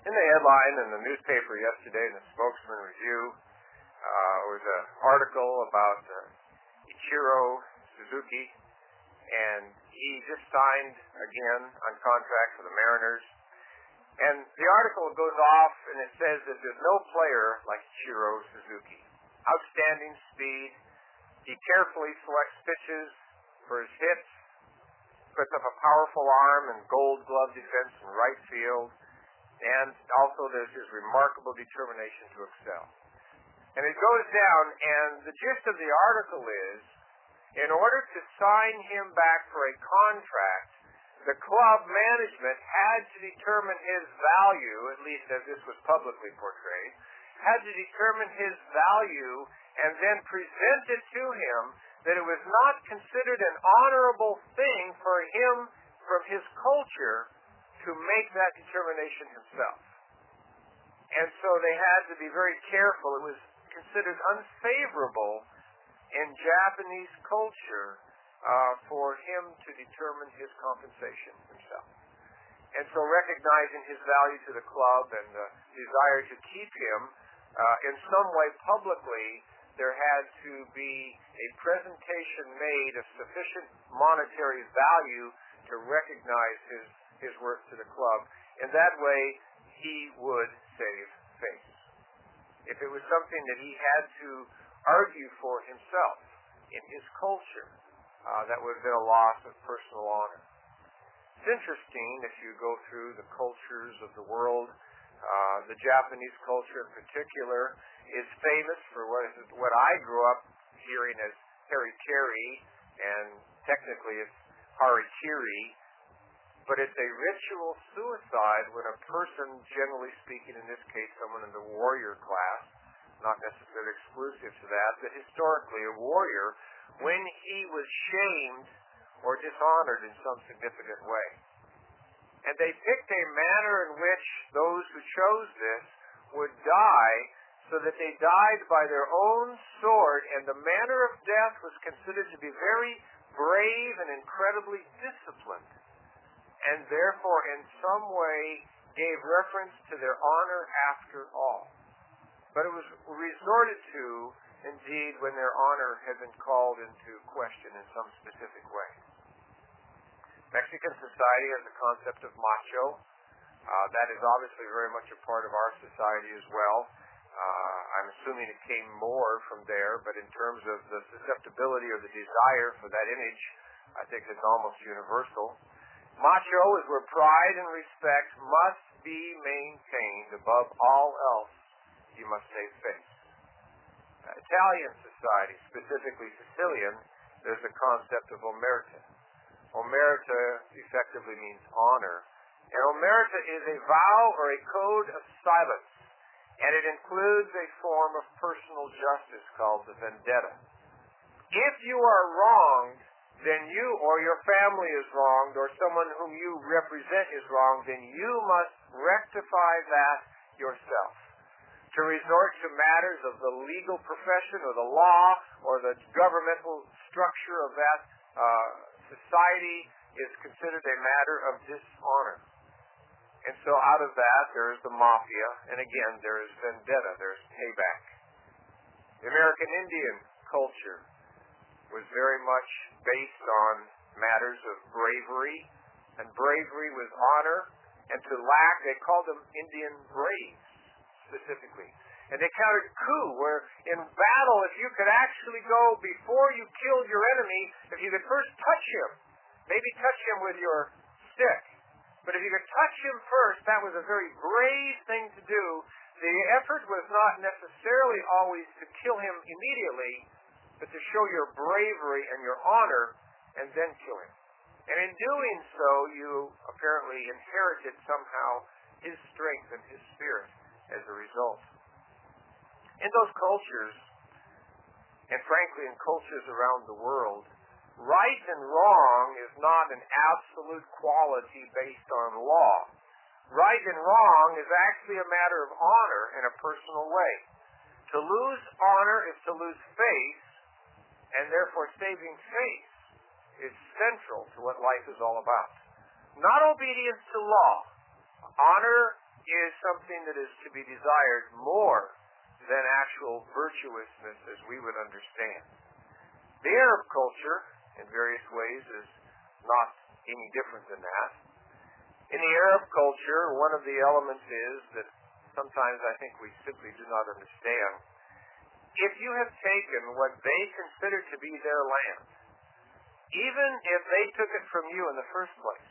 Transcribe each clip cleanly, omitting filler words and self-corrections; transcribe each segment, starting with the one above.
In the headline in the newspaper yesterday, in the Spokesman Review, was an article about Ichiro Suzuki, and he just signed again on contract for the Mariners. And the article goes off and it says that there's no player like Ichiro Suzuki. Outstanding speed. He carefully selects pitches for his hits, puts up a powerful arm and gold glove defense in right field, and also there's his remarkable determination to excel. And it goes down, and the gist of the article is, in order to sign him back for a contract, the club management had to determine his value, at least as this was publicly portrayed, had to determine his value and then present it to him that it was not considered an honorable thing for him from his culture to make that determination himself. And so they had to be very careful. It was considered unfavorable in Japanese culture for him to determine his compensation himself. And so recognizing his value to the club and the desire to keep him in some way publicly, there had to be a presentation made of sufficient monetary value to recognize his worth to the club. In that way, he would save face. If it was something that he had to argue for himself in his culture, that would have been a loss of personal honor. It's interesting, if you go through the cultures of the world, the Japanese culture in particular is famous for what I grew up hearing as harikiri, and technically it's harikiri, but it's a ritual suicide when a person, generally speaking, in this case someone in the warrior class, not necessarily exclusive to that, but historically a warrior, when he was shamed or dishonored in some significant way. And they picked a manner in which those who chose this would die, so that they died by their own sword, and the manner of death was considered to be very brave and incredibly disciplined, and therefore in some way gave reference to their honor after all. But it was resorted to, indeed, when their honor had been called into question in some specific way. Mexican society has the concept of macho. That is obviously very much a part of our society as well. I'm assuming it came more from there, but in terms of the susceptibility or the desire for that image, I think it's almost universal. Macho is where pride and respect must be maintained above all else. You must save face. Italian society, specifically Sicilian, there's a concept of omerta. Omerta effectively means honor. And omerta is a vow or a code of silence, and it includes a form of personal justice called the vendetta. If you are wronged, then you or your family is wronged, or someone whom you represent is wronged, then you must rectify that yourself. To resort to matters of the legal profession or the law or the governmental structure of that society is considered a matter of dishonor. And so out of that, there is the mafia, and again, there is vendetta, there's payback. The American Indian culture was very much based on matters of bravery, and bravery was honor, and to lack, they called them Indian braves, specifically. And they counted coup, where in battle, if you could actually go before you killed your enemy, if you could first touch him, maybe touch him with your stick, but if you could touch him first, that was a very brave thing to do. The effort was not necessarily always to kill him immediately, but to show your bravery and your honor, and then kill him. And in doing so, you apparently inherited somehow his strength and his spirit as a result. In those cultures, and frankly in cultures around the world, right and wrong is not an absolute quality based on law. Right and wrong is actually a matter of honor in a personal way. To lose honor is to lose face, and therefore saving face is central to what life is all about. Not obedience to law. Honor is something that is to be desired more than actual virtuousness as we would understand. The Arab culture, in various ways, is not any different than that. In the Arab culture, one of the elements is that sometimes I think we simply do not understand. If you have taken what they consider to be their land, even if they took it from you in the first place,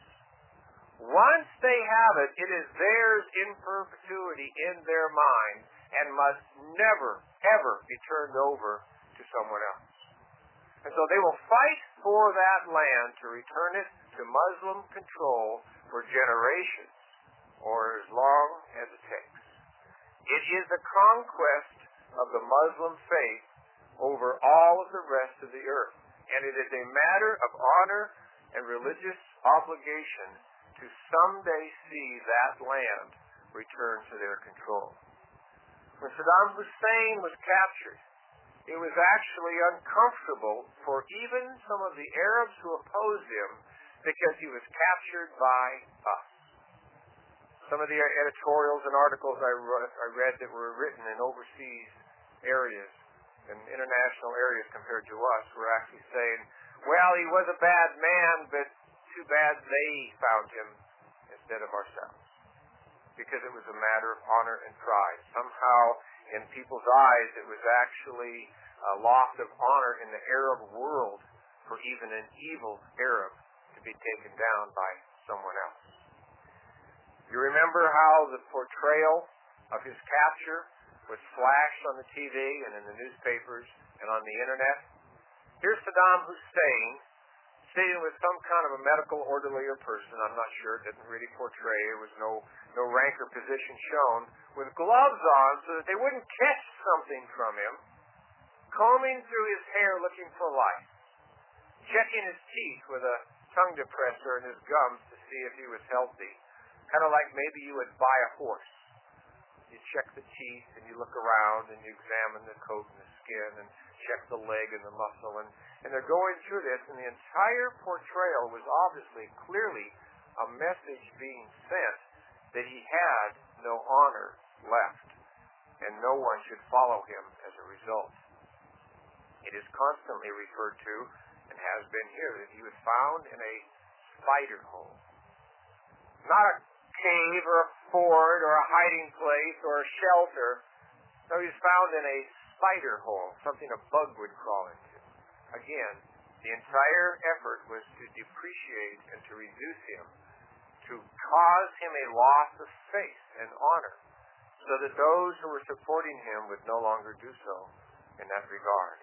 once they have it, it is theirs in perpetuity in their mind and must never, ever be turned over to someone else. And so they will fight for that land to return it to Muslim control for generations or as long as it takes. It is a conquest of the Muslim faith over all of the rest of the earth. And it is a matter of honor and religious obligation to someday see that land return to their control. When Saddam Hussein was captured, it was actually uncomfortable for even some of the Arabs who opposed him because he was captured by us. Some of the editorials and articles I read that were written in overseas areas, in international areas compared to us, were actually saying, well, he was a bad man, but too bad they found him instead of ourselves. Because it was a matter of honor and pride. Somehow, in people's eyes, it was actually a loss of honor in the Arab world for even an evil Arab to be taken down by someone else. You remember how the portrayal of his capture was flashed on the TV and in the newspapers and on the internet? Here's Saddam Hussein sitting with some kind of a medical orderly or person, I'm not sure, it didn't really portray, there was no rank or position shown, with gloves on so that they wouldn't catch something from him, combing through his hair looking for lice, checking his teeth with a tongue depressor in his gums to see if he was healthy, kind of like maybe you would buy a horse. You check the teeth and you look around and you examine the coat and the skin and check the leg and the muscle, and they're going through this, and the entire portrayal was obviously, clearly, a message being sent that he had no honor left, and no one should follow him as a result. It is constantly referred to, and has been here, that he was found in a spider hole. Not a cave or a fort or a hiding place or a shelter. No, he was found in a spider hole, something a bug would crawl into. Again, the entire effort was to depreciate and to reduce him, to cause him a loss of faith and honor, so that those who were supporting him would no longer do so in that regard.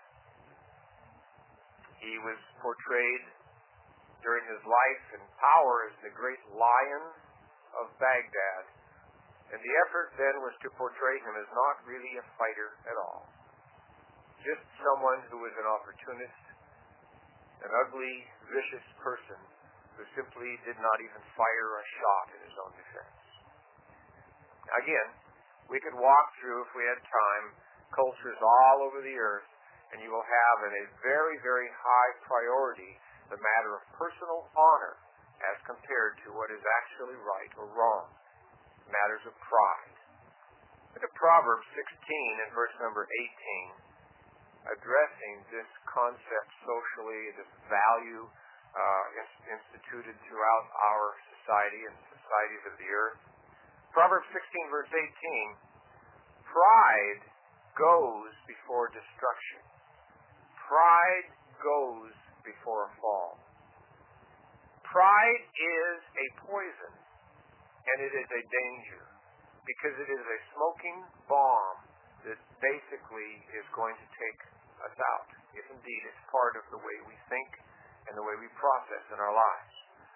He was portrayed during his life and power as the great lion of Baghdad, and the effort then was to portray him as not really a fighter at all. Just someone who was an opportunist, an ugly, vicious person who simply did not even fire a shot in his own defense. Again, we could walk through, if we had time, cultures all over the earth, and you will have in a very, very high priority the matter of personal honor as compared to what is actually right or wrong. Matters of pride. Look at Proverbs 16 and verse number 18. Addressing this concept socially, this value instituted throughout our society and societies of the earth. Proverbs 16 verse 18, pride goes before destruction. Pride goes before a fall. Pride is a poison, and it is a danger, because it is a smoking bomb that basically is going to take us out, if indeed it's part of the way we think and the way we process in our lives.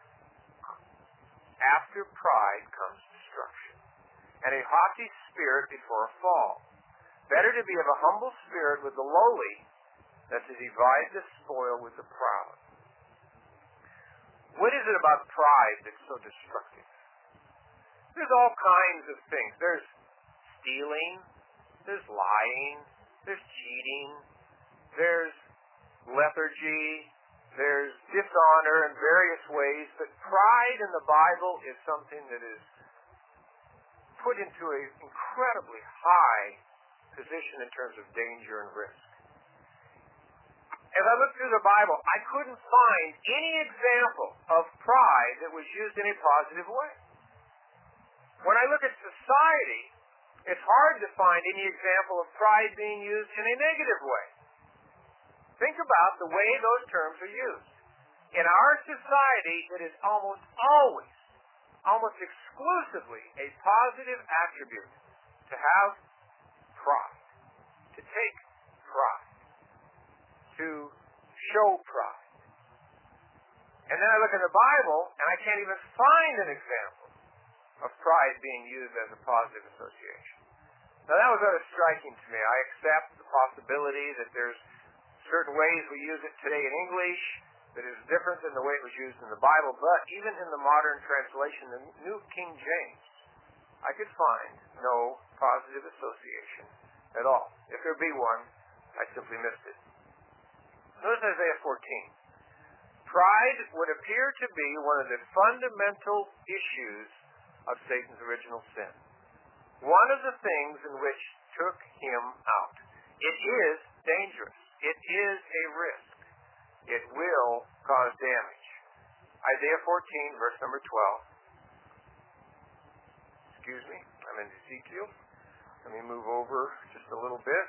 After pride comes destruction, and a haughty spirit before a fall. Better to be of a humble spirit with the lowly than to divide the spoil with the proud. What is it about pride that's so destructive? There's all kinds of things. There's stealing, there's lying, there's cheating, there's lethargy, there's dishonor in various ways, but pride in the Bible is something that is put into an incredibly high position in terms of danger and risk. As I looked through the Bible, I couldn't find any example of pride that was used in a positive way. When I look at society, it's hard to find any example of pride being used in a negative way. Think about the way those terms are used. In our society, it is almost always, almost exclusively, a positive attribute to have pride, to take pride, to show pride. And then I look in the Bible, and I can't even find an example of pride being used as a positive association. Now that was rather striking to me. I accept the possibility that there's certain ways we use it today in English that is different than the way it was used in the Bible, but even in the modern translation, the New King James, I could find no positive association at all. If there be one, I simply missed it. Notice Isaiah 14. Pride would appear to be one of the fundamental issues of Satan's original sin. One of the things in which took him out. It is dangerous. It is a risk. It will cause damage. Isaiah 14, verse number 12. Excuse me, I'm in Ezekiel. Let me move over just a little bit.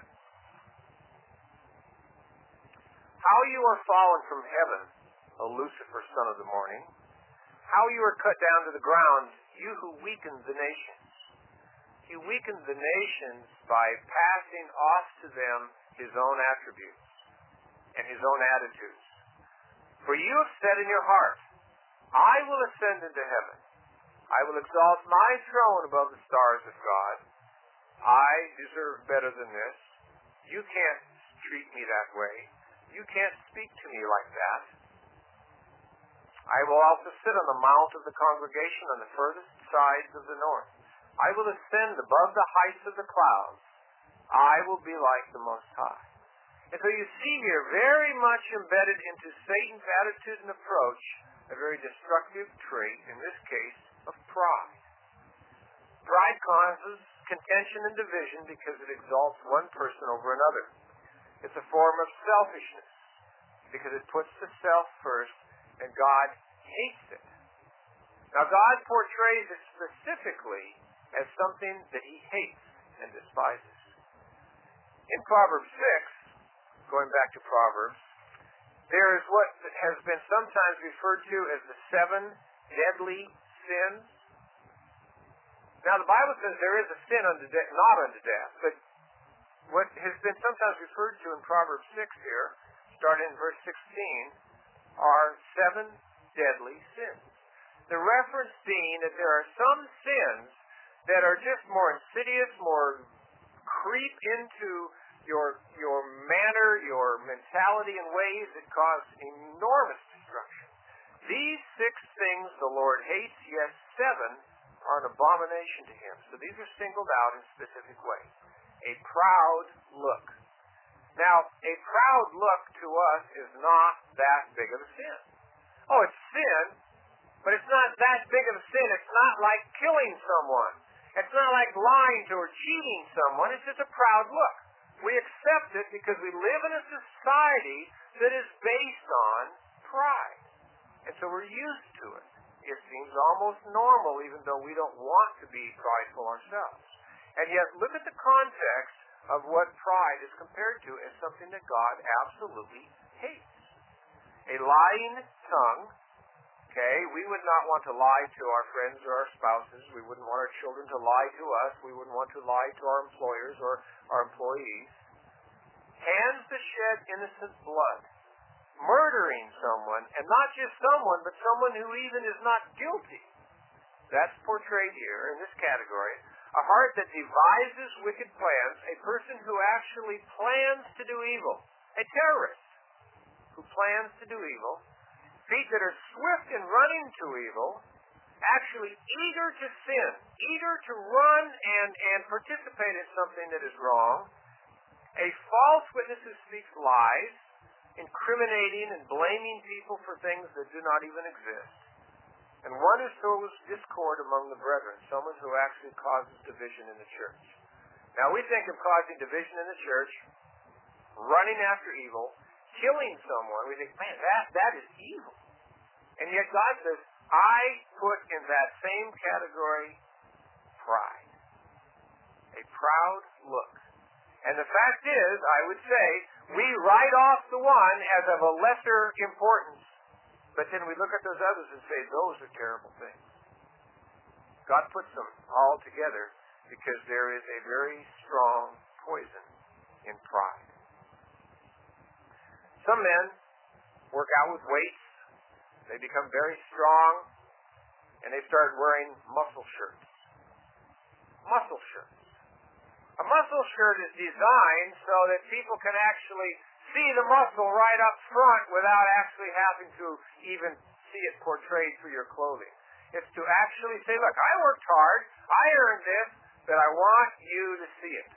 How you are fallen from heaven, O Lucifer, son of the morning. How you are cut down to the ground, you who weakened the nations. He weakened the nations by passing off to them his own attributes and his own attitudes. For you have said in your heart, I will ascend into heaven. I will exalt my throne above the stars of God. I deserve better than this. You can't treat me that way. You can't speak to me like that. I will also sit on the mount of the congregation on the furthest sides of the north. I will ascend above the heights of the clouds. I will be like the Most High. And so you see here, very much embedded into Satan's attitude and approach, a very destructive trait, in this case, of pride. Pride causes contention and division because it exalts one person over another. It's a form of selfishness because it puts the self first, and God hates it. Now, God portrays it specifically as something that he hates and despises. In Proverbs 6, going back to Proverbs, there is what has been sometimes referred to as the 7 deadly sins. Now, the Bible says there is a sin not unto death, but what has been sometimes referred to in Proverbs 6 here, starting in verse 16, are 7 deadly sins. The reference being that there are some sins that are just more insidious, more creep into your manner, your mentality in ways that cause enormous destruction. These 6 things the Lord hates, yes, 7 are an abomination to him. So these are singled out in specific ways. A proud look. Now, a proud look to us is not that big of a sin. Oh, it's sin, but it's not that big of a sin. It's not like killing someone. It's not like lying to or cheating someone. It's just a proud look. We accept it because we live in a society that is based on pride. And so we're used to it. It seems almost normal, even though we don't want to be prideful ourselves. And yet, look at the context of what pride is compared to as something that God absolutely hates. A lying tongue. Okay, we would not want to lie to our friends or our spouses. We wouldn't want our children to lie to us. We wouldn't want to lie to our employers or our employees. Hands to shed innocent blood. Murdering someone, and not just someone, but someone who even is not guilty. That's portrayed here in this category. A heart that devises wicked plans, a person who actually plans to do evil. A terrorist who plans to do evil. Feet that are swift in running to evil, actually eager to sin, eager to run and participate in something that is wrong. A false witness who speaks lies, incriminating and blaming people for things that do not even exist. And one who sows discord among the brethren, someone who actually causes division in the church. Now we think of causing division in the church, running after evil, killing someone. We think, man, that is evil. And yet God says, I put in that same category pride. A proud look. And the fact is, I would say, we write off the one as of a lesser importance, but then we look at those others and say, those are terrible things. God puts them all together because there is a very strong poison in pride. Some men work out with weights. They become very strong, and they start wearing muscle shirts. Muscle shirts. A muscle shirt is designed so that people can actually see the muscle right up front without actually having to even see it portrayed through your clothing. It's to actually say, look, I worked hard, I earned this, but I want you to see it.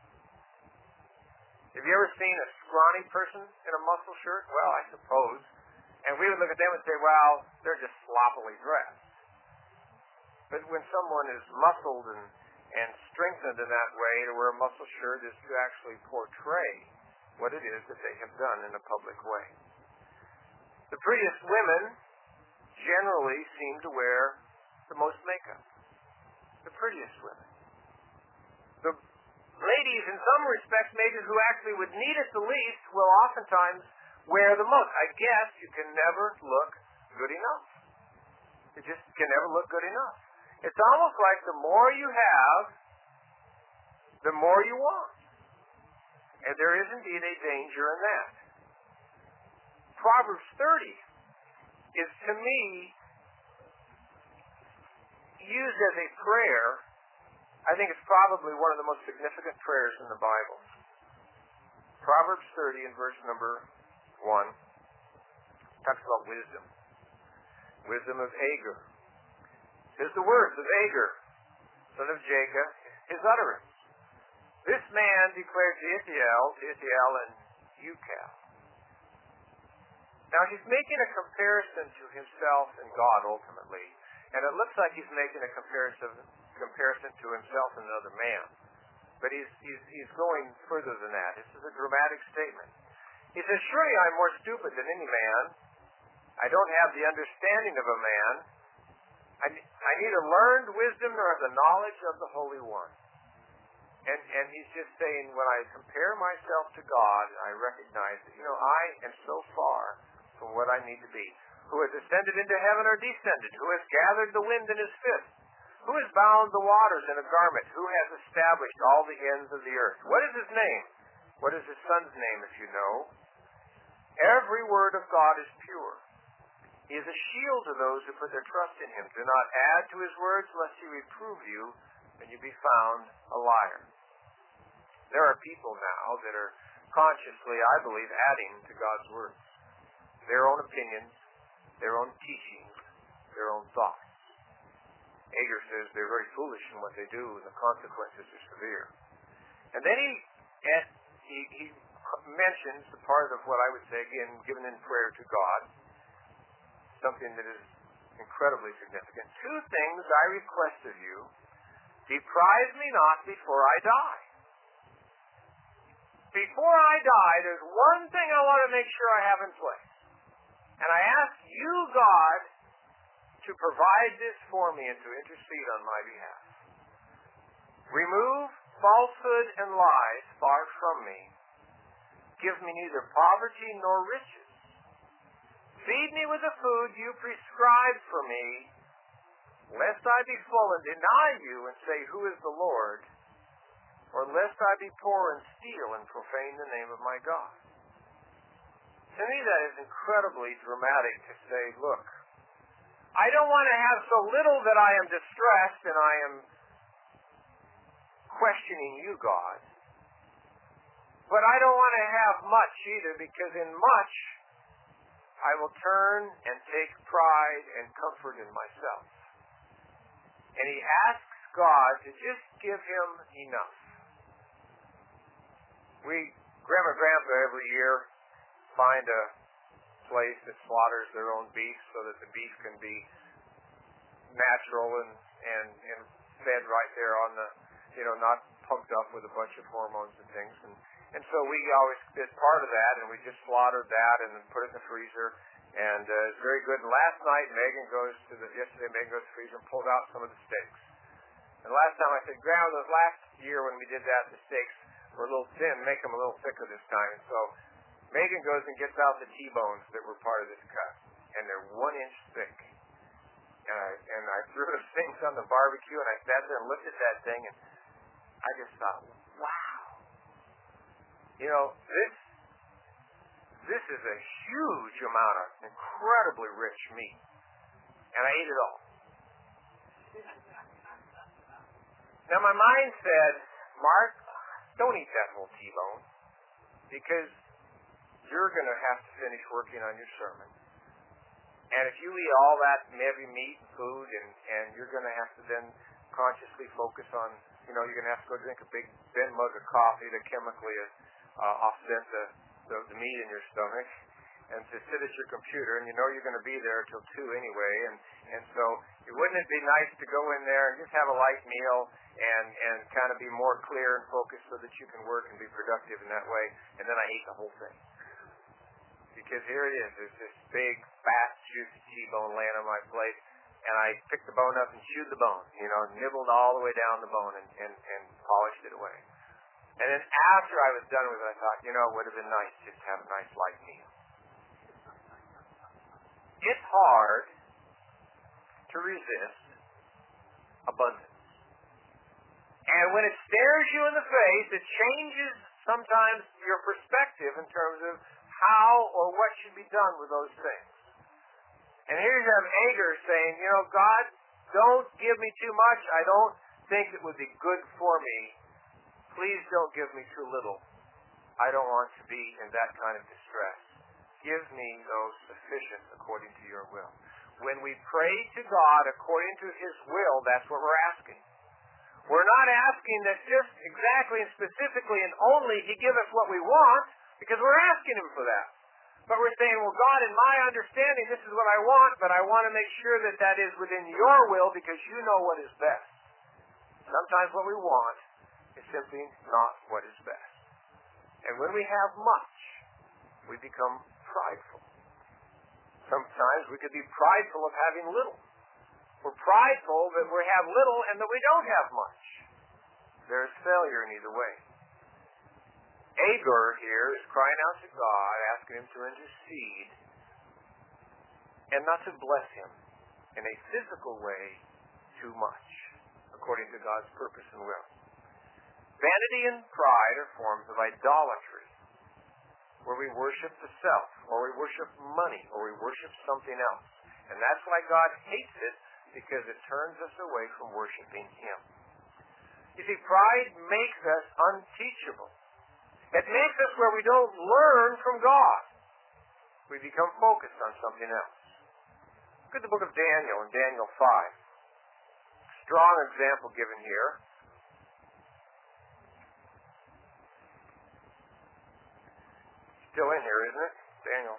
Have you ever seen a scrawny person in a muscle shirt? Well, I suppose. And we would look at them and say, well, they're just sloppily dressed. But when someone is muscled and strengthened in that way, to wear a muscle shirt is to actually portray what it is that they have done in a public way. The prettiest women generally seem to wear the most makeup. The prettiest women. The ladies, in some respects, maybe who actually would need it the least, will oftentimes wear the most. I guess you can never look good enough. You just can never look good enough. It's almost like the more you have, the more you want. And there is indeed a danger in that. Proverbs 30 is, to me, used as a prayer. I think it's probably one of the most significant prayers in the Bible. Proverbs 30 in verse number 1 talks about wisdom. Wisdom of Agur. Here's the words of Agur, son of Jacob, his utterance. This man declared to Ithiel and Ucal. Now he's making a comparison to himself and God ultimately, and it looks like he's making a comparison to himself and another man. But he's going further than that. This is a dramatic statement. He says, surely I'm more stupid than any man. I don't have the understanding of a man. I neither learned wisdom nor have the knowledge of the Holy One. And he's just saying, when I compare myself to God, I recognize that, I am so far from what I need to be. Who has ascended into heaven or descended? Who has gathered the wind in his fist? Who has bound the waters in a garment? Who has established all the ends of the earth? What is his name? What is his son's name, if you know? Every word of God is pure. He is a shield to those who put their trust in him. Do not add to his words, lest he reprove you, and you be found a liar. There are people now that are consciously, I believe, adding to God's words. Their own opinions, their own teachings, their own thoughts. Agur says they're very foolish in what they do, and the consequences are severe. And then he mentions the part of what I would say, again, given in prayer to God, something that is incredibly significant. Two things I request of you. Deprive me not before I die. Before I die, there's one thing I want to make sure I have in place. And I ask you, God, to provide this for me and to intercede on my behalf. Remove falsehood and lies far from me. Give me neither poverty nor riches. Feed me with the food you prescribe for me, lest I be full and deny you and say, who is the Lord? Or lest I be poor and steal and profane the name of my God. To me, that is incredibly dramatic to say, look, I don't want to have so little that I am distressed and I am questioning you, God. But I don't want to have much either, because in much I will turn and take pride and comfort in myself. And he asks God to just give him enough. Grandma and Grandpa every year find a place that slaughters their own beef so that the beef can be natural and fed right there on the, not pumped up with a bunch of hormones and things. And so we always did part of that, and we just slaughtered that and then put it in the freezer. And it's very good. And yesterday Megan goes to the freezer and pulled out some of the steaks. And last time I said, Grandma, last year when we did that, the steaks were a little thin, make them a little thicker this time. And so Megan goes and gets out the T-bones that were part of this cut, and they're 1 inch thick. And I threw those things on the barbecue, and I sat there and looked at that thing, and I just thought, wow. This is a huge amount of incredibly rich meat. And I ate it all. Now my mind said, Mark, don't eat that whole T-bone, because you're going to have to finish working on your sermon. And if you eat all that heavy meat and food, and you're going to have to then consciously focus on, you're going to have to go drink a big mug of coffee to chemically offset the meat in your stomach, and to sit at your computer, and you're going to be there till 2 anyway, and so wouldn't it be nice to go in there and just have a light meal and kind of be more clear and focused so that you can work and be productive in that way? And then I ate the whole thing. Because here it is, there's this big, fat, juicy T-bone laying on my plate, and I picked the bone up and chewed the bone, nibbled all the way down the bone and polished it away. And then after I was done with it, I thought, it would have been nice just to have a nice light meal. It's hard to resist abundance. And when it stares you in the face, it changes sometimes your perspective in terms of how or what should be done with those things. And here you have Agar saying, God, don't give me too much. I don't think it would be good for me. Please don't give me too little. I don't want to be in that kind of distress. Give me those sufficient according to your will. When we pray to God according to his will, that's what we're asking. We're not asking that just exactly and specifically and only he give us what we want, because we're asking him for that. But we're saying, well, God, in my understanding, this is what I want, but I want to make sure that that is within your will, because you know what is best. Sometimes what we want is simply not what is best. And when we have much, we become prideful. Sometimes we could be prideful of having little. We're prideful that we have little and that we don't have much. There's failure in either way. Agar here is crying out to God, asking him to intercede, and not to bless him in a physical way too much, according to God's purpose and will. Vanity and pride are forms of idolatry, where we worship the self, or we worship money, or we worship something else. And that's why God hates it, because it turns us away from worshiping him. You see, pride makes us unteachable. It makes us where we don't learn from God. We become focused on something else. Look at the book of Daniel in Daniel 5. Strong example given here. Still in here, isn't it? Daniel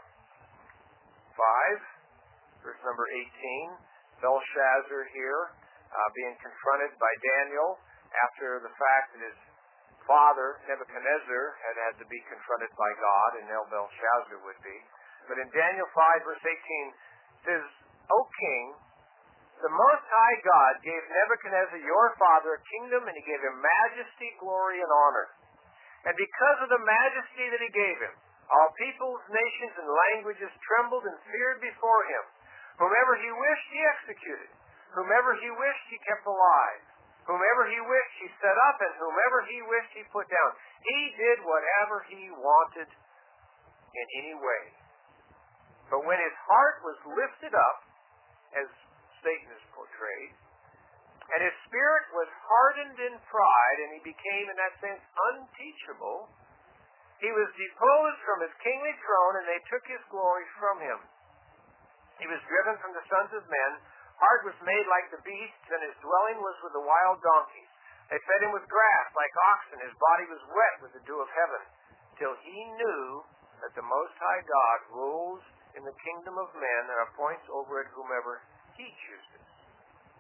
5, verse number 18. Belshazzar here, being confronted by Daniel after the fact that his father, Nebuchadnezzar, had to be confronted by God, and now Belshazzar would be. But in Daniel 5, verse 18, it says, O king, the Most High God gave Nebuchadnezzar your father a kingdom, and he gave him majesty, glory, and honor. And because of the majesty that he gave him, all peoples, nations, and languages trembled and feared before him. Whomever he wished, he executed. Whomever he wished, he kept alive. Whomever he wished, he set up, and whomever he wished, he put down. He did whatever he wanted in any way. But when his heart was lifted up, as Satan is portrayed, and his spirit was hardened in pride, and he became, in that sense, unteachable, he was deposed from his kingly throne, and they took his glory from him. He was driven from the sons of men. Heart was made like the beasts, and his dwelling was with the wild donkeys. They fed him with grass like oxen. His body was wet with the dew of heaven, till he knew that the Most High God rules in the kingdom of men and appoints over it whomever he chooses.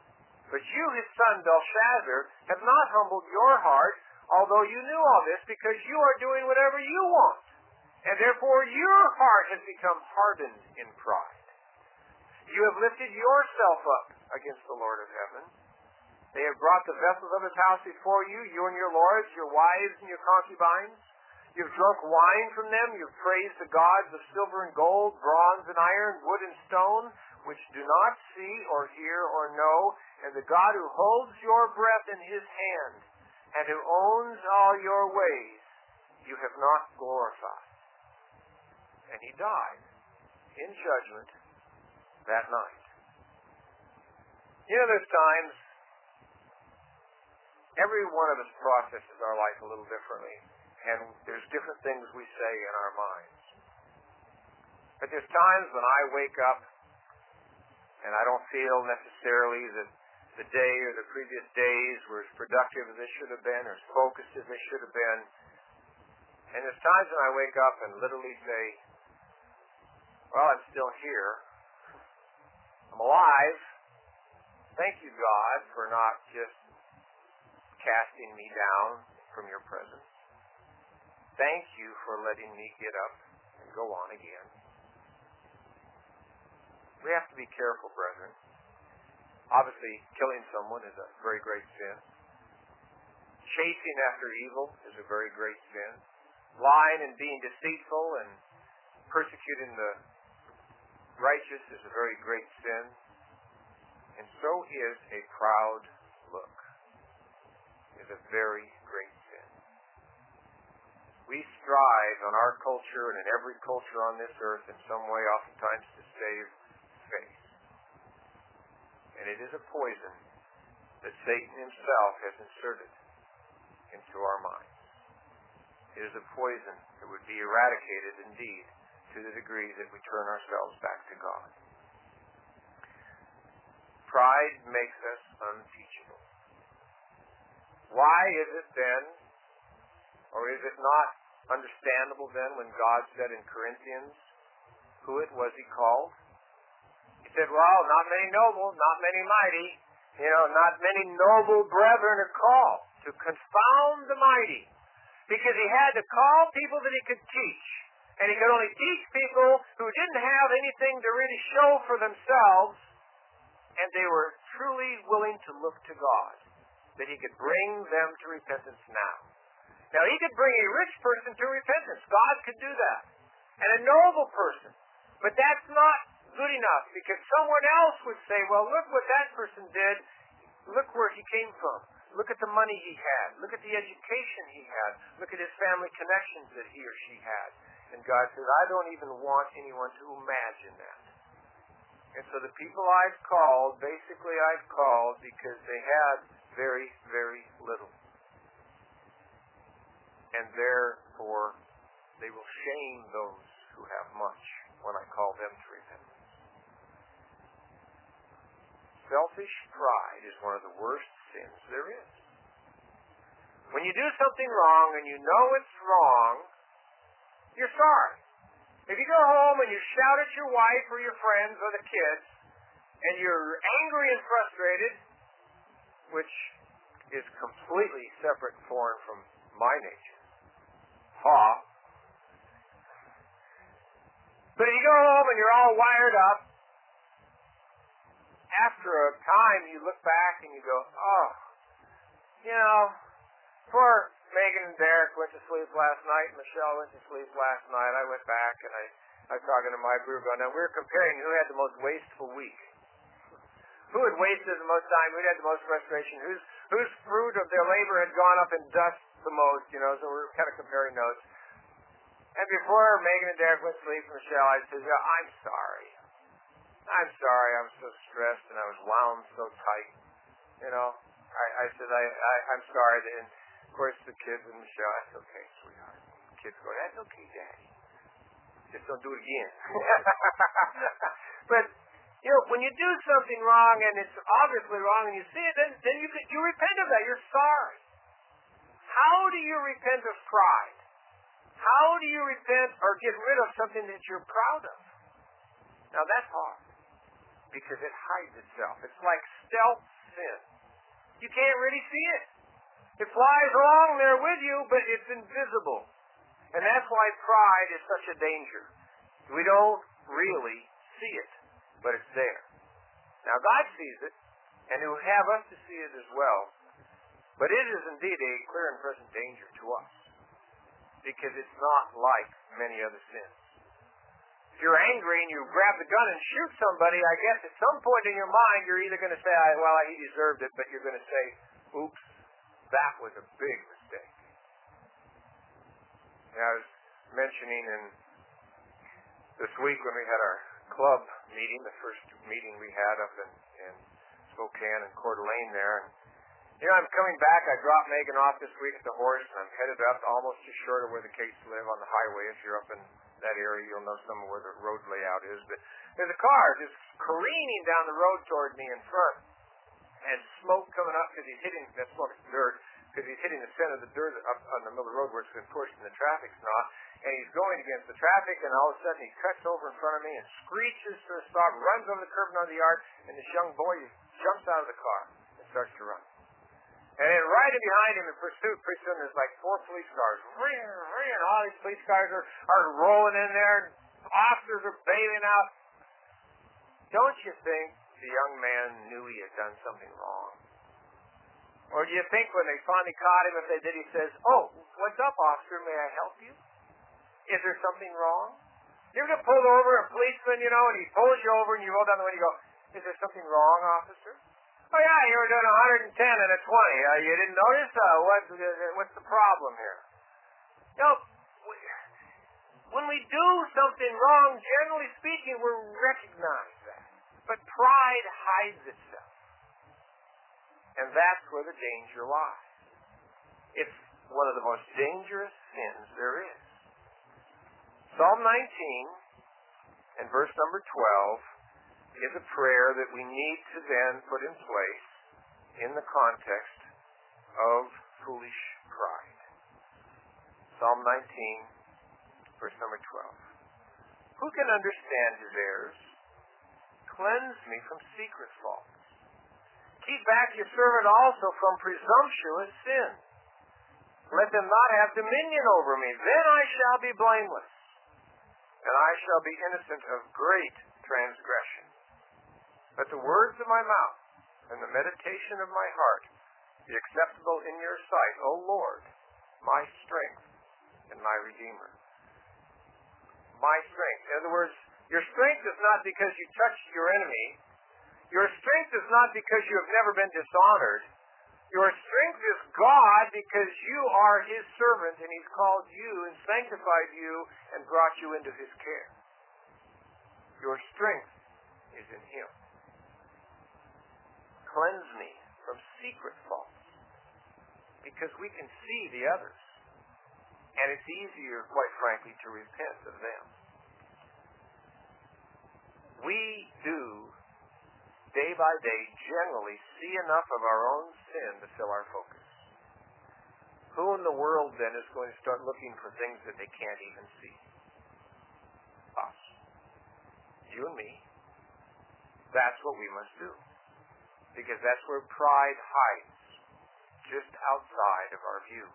But you, his son Belshazzar, have not humbled your heart, although you knew all this, because you are doing whatever you want. And therefore your heart has become hardened in pride. You have lifted yourself up against the Lord of heaven. They have brought the vessels of his house before you, you and your lords, your wives and your concubines. You have drunk wine from them. You have praised the gods of silver and gold, bronze and iron, wood and stone, which do not see or hear or know, and the God who holds your breath in his hand and who owns all your ways, you have not glorified. And he died in judgment that night. You know, there's times every one of us processes our life a little differently, and there's different things we say in our minds. But there's times when I wake up and I don't feel necessarily that the day or the previous days were as productive as they should have been or as focused as they should have been. And there's times when I wake up and literally say, well, I'm still here. I'm alive. Thank you, God, for not just casting me down from your presence. Thank you for letting me get up and go on again. We have to be careful, brethren. Obviously, killing someone is a very great sin. Chasing after evil is a very great sin. Lying and being deceitful and persecuting the righteous is a very great sin. And so is a proud look. Is a very great sin. We strive on our culture and in every culture on this earth in some way oftentimes to save face. And it is a poison that Satan himself has inserted into our minds. It is a poison that would be eradicated indeed to the degree that we turn ourselves back to God. Pride makes us unteachable. Why is it then, or is it not understandable then when God said in Corinthians who it was he called? He said, well, not many noble, not many mighty, not many noble brethren are called to confound the mighty. Because he had to call people that he could teach. And he could only teach people who didn't have anything to really show for themselves, and they were truly willing to look to God, that he could bring them to repentance now. Now, he could bring a rich person to repentance. God could do that. And a noble person. But that's not good enough, because someone else would say, well, look what that person did. Look where he came from. Look at the money he had. Look at the education he had. Look at his family connections that he or she had. And God says, I don't even want anyone to imagine that. And so the people I've called, basically I've called because they had very, very little. And therefore, they will shame those who have much when I call them to repentance. Selfish pride is one of the worst sins there is. When you do something wrong and you know it's wrong, you're sorry. If you go home and you shout at your wife or your friends or the kids, and you're angry and frustrated, which is completely separate and foreign from my nature. But if you go home and you're all wired up, after a time you look back and you go, poor Megan and Derek went to sleep last night, Michelle went to sleep last night. I went back and I was talking to Mike, we were comparing who had the most wasteful week. Who had wasted the most time, who had the most frustration, whose fruit of their labor had gone up in dust the most, so we were kind of comparing notes. And before Megan and Derek went to sleep, Michelle, I said, I'm sorry. I was so stressed and I was wound so tight. I said, I'm sorry. And of course the kids and Michelle, that's okay, sweetheart. The kids go, that's okay, Daddy. Just don't do it again. But, when you do something wrong and it's obviously wrong and you see it, then you repent of that. You're sorry. How do you repent of pride? How do you repent or get rid of something that you're proud of? Now, that's hard. because it hides itself. It's like stealth sin. You can't really see it. It flies along there with you, but it's invisible. And that's why pride is such a danger. We don't really see it, but it's there. Now, God sees it, and He will have us to see it as well. But it is indeed a clear and present danger to us, because it's not like many other sins. If you're angry and you grab the gun and shoot somebody, I guess at some point in your mind you're either going to say, well, he deserved it, but you're going to say, oops, that was a big mistake. I was mentioning this week when we had our club meeting, the first meeting we had up in Spokane and Coeur d'Alene there. And, I'm coming back. I dropped Megan off this week at the horse, and I'm headed up almost just short of where the Cates live on the highway. If you're up in that area, you'll know some of where the road layout is. But there's a car just careening down the road toward me in front, and smoke coming up because he's hitting that smoke is dirt, because he's hitting the center of the dirt up on the middle of the road where it's been pushed and the traffic's not. And he's going against the traffic, and all of a sudden he cuts over in front of me and screeches to a stop, runs over the curb and onto the yard, and this young boy jumps out of the car and starts to run. And then right in behind him in pursuit, pretty soon there's like 4 police cars. And all these police cars are rolling in there, and officers are bailing out. Don't you think the young man knew he had done something wrong? Or do you think when they finally caught him, if they did, he says, oh, what's up, officer? May I help you? Is there something wrong? You ever get pulled over, a policeman, and he pulls you over, and you roll down the window, and you go, is there something wrong, officer? Oh, yeah, you were doing 110 and a 20. You didn't notice? What's the problem here? When we do something wrong, generally speaking, we recognize that. But pride hides itself. And that's where the danger lies. It's one of the most dangerous sins there is. Psalm 19 and verse number 12 is a prayer that we need to then put in place in the context of foolish pride. Psalm 19, verse number 12. Who can understand his errors? Cleanse me from secret faults. Keep back your servant also from presumptuous sin. Let them not have dominion over me. Then I shall be blameless, and I shall be innocent of great transgression. Let the words of my mouth and the meditation of my heart be acceptable in your sight, O Lord, my strength and my Redeemer. My strength. In other words, your strength is not because you touched your enemy. Your strength is not because you have never been dishonored. Your strength is God because you are His servant and He's called you and sanctified you and brought you into His care. Your strength is in Him. Cleanse me from secret faults, because we can see the others, and it's easier, quite frankly, to repent of them. We do, day by day, generally see enough of our own sin to fill our focus. Who in the world, then, is going to start looking for things that they can't even see? Us. You and me. That's what we must do. Because that's where pride hides, just outside of our view.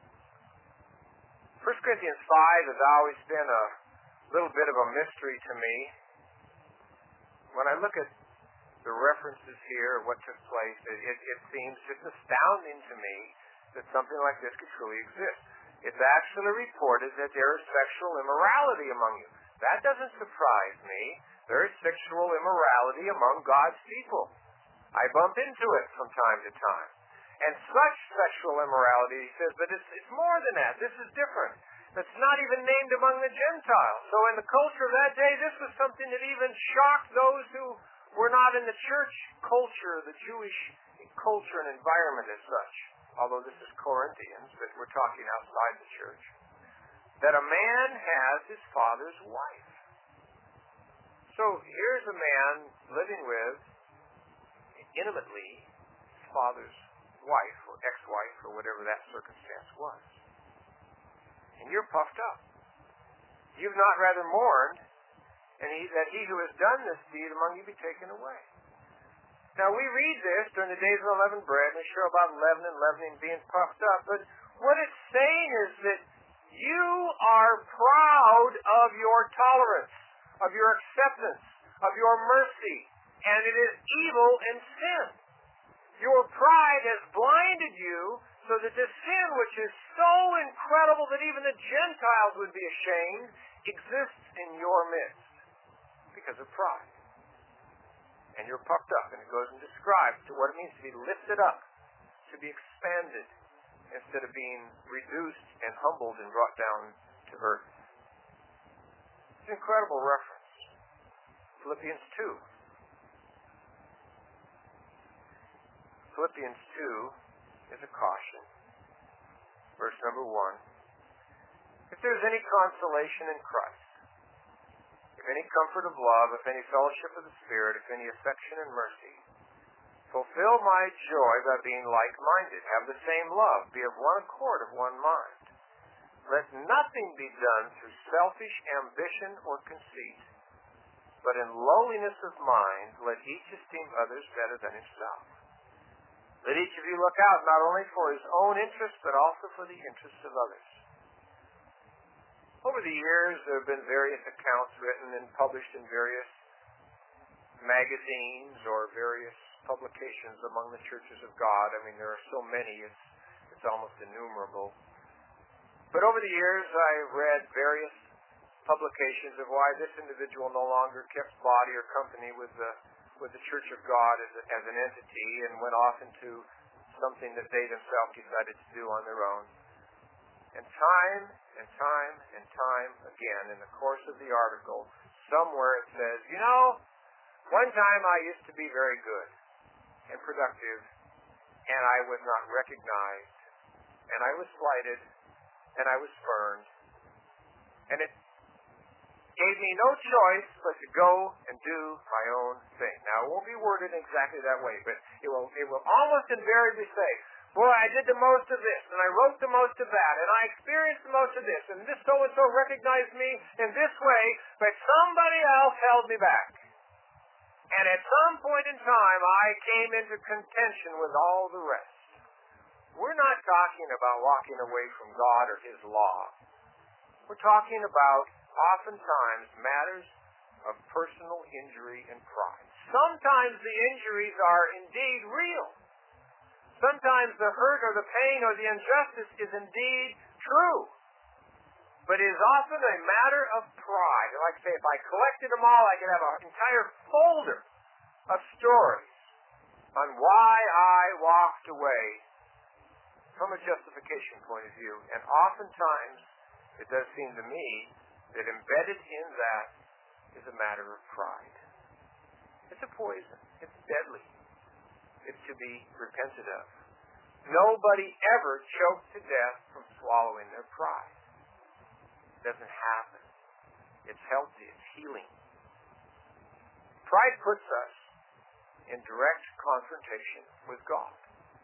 1 Corinthians 5 has always been a little bit of a mystery to me. When I look at the references here, what took place, it seems just astounding to me that something like this could truly exist. It's actually reported that there is sexual immorality among you. That doesn't surprise me. There is sexual immorality among God's people. I bump into it from time to time. And such sexual immorality, he says, but it's more than that. This is different. It's not even named among the Gentiles. So in the culture of that day, this was something that even shocked those who were not in the church culture, the Jewish culture and environment as such. Although this is Corinthians, but we're talking outside the church. That a man has his father's wife. So here's a man living with, intimately, his father's wife or ex-wife or whatever that circumstance was. And you're puffed up. You've not rather mourned and that he who has done this deed among you be taken away. Now, we read this during the days of unleavened bread, and we show about leaven and leavening being puffed up, but what it's saying is that you are proud of your tolerance, of your acceptance, of your mercy, and it is evil and sin. Your pride has blinded you so that this sin, which is so incredible that even the Gentiles would be ashamed, exists in your midst because of pride. And you're puffed up, and it goes and describes to what it means to be lifted up, to be expanded, instead of being reduced and humbled and brought down to earth. It's an incredible reference. Philippians 2. Philippians 2 is a caution. Verse number 1. If there is any consolation in Christ, if any comfort of love, if any fellowship of the Spirit, if any affection and mercy, fulfill my joy by being like-minded. Have the same love. Be of one accord, of one mind. Let nothing be done through selfish ambition or conceit, but in lowliness of mind, let each esteem others better than himself. Let each of you look out not only for his own interests, but also for the interests of others. Over the years, there have been various accounts written and published in various magazines or various publications among the churches of God. I mean, there are so many, it's almost innumerable. But over the years, I've read various publications of why this individual no longer kept body or company with the Church of God as an entity and went off into something that they themselves decided to do on their own. And time and time and time again, in the course of the article, somewhere it says, one time I used to be very good and productive, and I was not recognized, and I was slighted, and I was spurned, and it gave me no choice but to go and do my own thing. Now, it won't be worded exactly that way, but it will almost invariably say, boy, I did the most of this, and I wrote the most of that, and I experienced the most of this, and this so-and-so recognized me in this way, but somebody else held me back. And at some point in time, I came into contention with all the rest. We're not talking about walking away from God or His law. We're talking about, oftentimes, matters of personal injury and pride. Sometimes the injuries are indeed real. Sometimes the hurt or the pain or the injustice is indeed true. But it is often a matter of pride. Like I say, if I collected them all, I could have an entire folder of stories on why I walked away from a justification point of view. And oftentimes, it does seem to me that embedded in that is a matter of pride. It's a poison. It's deadly. It's to be repented of. Nobody ever choked to death from swallowing their pride. It doesn't happen. It's healthy. It's healing. Pride puts us in direct confrontation with God.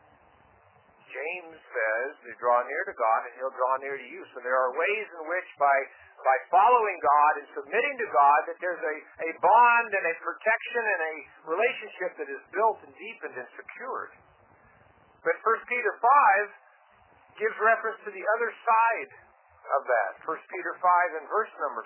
James says to draw near to God and He'll draw near to you. So there are ways in which by following God and submitting to God that there's a bond and a protection and a relationship that is built and deepened and secured. But 1 Peter 5 gives reference to the other side of that. 1 Peter 5 and verse number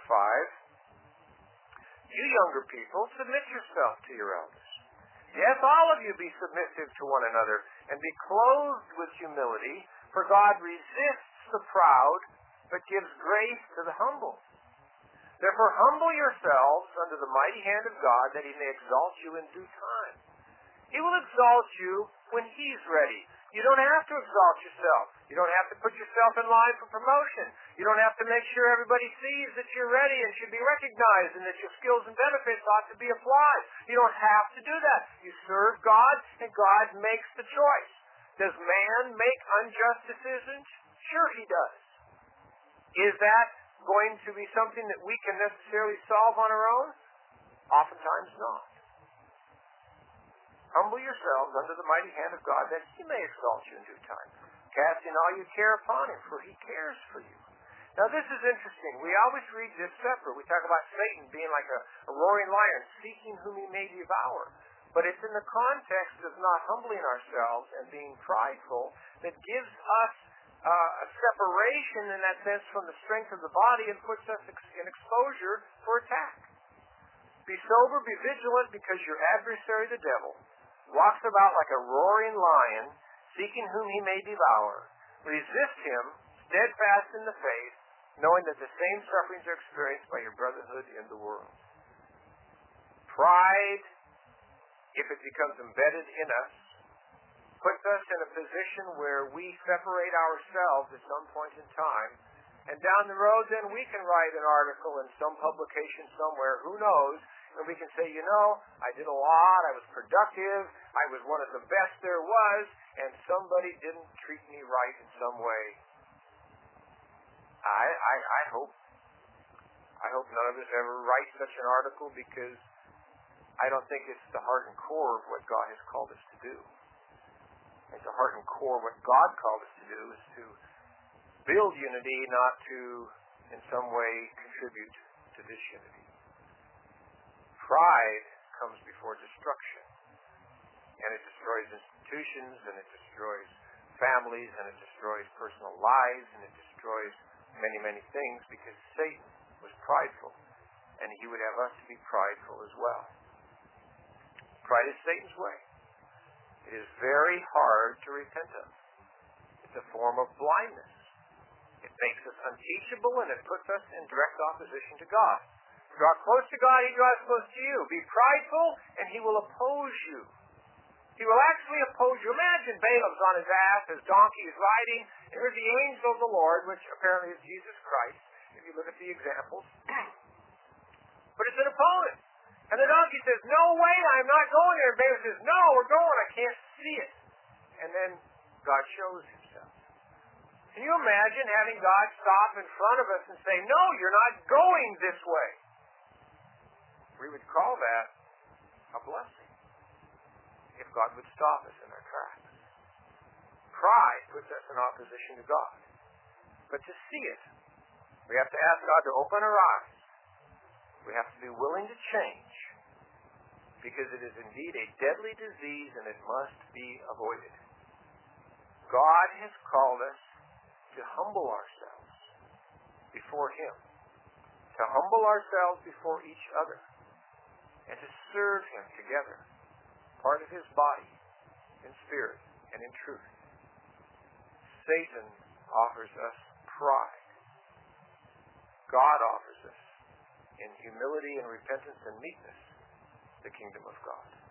5. You younger people, submit yourself to your elders. Yes, all of you be submissive to one another and be clothed with humility, for God resists the proud, but gives grace to the humble. Therefore humble yourselves under the mighty hand of God, that He may exalt you in due time. He will exalt you when He's ready. You don't have to exalt yourself. You don't have to put yourself in line for promotion. You don't have to make sure everybody sees that you're ready and should be recognized and that your skills and benefits ought to be applied. You don't have to do that. You serve God, and God makes the choice. Does man make unjust decisions? Sure he does. Is that going to be something that we can necessarily solve on our own? Oftentimes not. Humble yourselves under the mighty hand of God, that He may exalt you in due time. Casting all your care upon Him, for He cares for you. Now this is interesting. We always read this separate. We talk about Satan being like a roaring lion, seeking whom he may devour. But it's in the context of not humbling ourselves and being prideful that gives us a separation in that sense from the strength of the body and puts us in exposure for attack. Be sober, be vigilant, because your adversary, the devil, walks about like a roaring lion, seeking whom he may devour. Resist him, steadfast in the faith, knowing that the same sufferings are experienced by your brotherhood in the world. Pride, if it becomes embedded in us, puts us in a position where we separate ourselves at some point in time, and down the road then we can write an article in some publication somewhere, who knows, and we can say, I did a lot, I was productive, I was one of the best there was, and somebody didn't treat me right in some way. I hope none of us ever write such an article, because I don't think it's the heart and core of what God has called us to do. At the heart and core of what God called us to do is to build unity, not to, in some way, contribute to disunity. Pride comes before destruction, and it destroys institutions, and it destroys families, and it destroys personal lives, and it destroys many, many things, because Satan was prideful, and he would have us to be prideful as well. Pride is Satan's way. It is very hard to repent of. It's a form of blindness. It makes us unteachable, and it puts us in direct opposition to God. Draw close to God, he draws close to you. Be prideful, and he will oppose you. He will actually oppose you. Imagine Balaam's on his ass, his donkey is riding, and here's the angel of the Lord, which apparently is Jesus Christ, if you look at the examples. But it's an opponent. And the donkey says, no way, I'm not going there. And Balaam says, no, we're going, I can't see it. And then God shows himself. Can you imagine having God stop in front of us and say, no, you're not going this way? We would call that a blessing, if God would stop us in our tracks. Pride puts us in opposition to God. But to see it, we have to ask God to open our eyes. We have to be willing to change, because it is indeed a deadly disease and it must be avoided. God has called us to humble ourselves before him, to humble ourselves before each other, and to serve him together, part of his body, in spirit and in truth. Satan offers us pride. God offers us, in humility and repentance and meekness, the kingdom of God.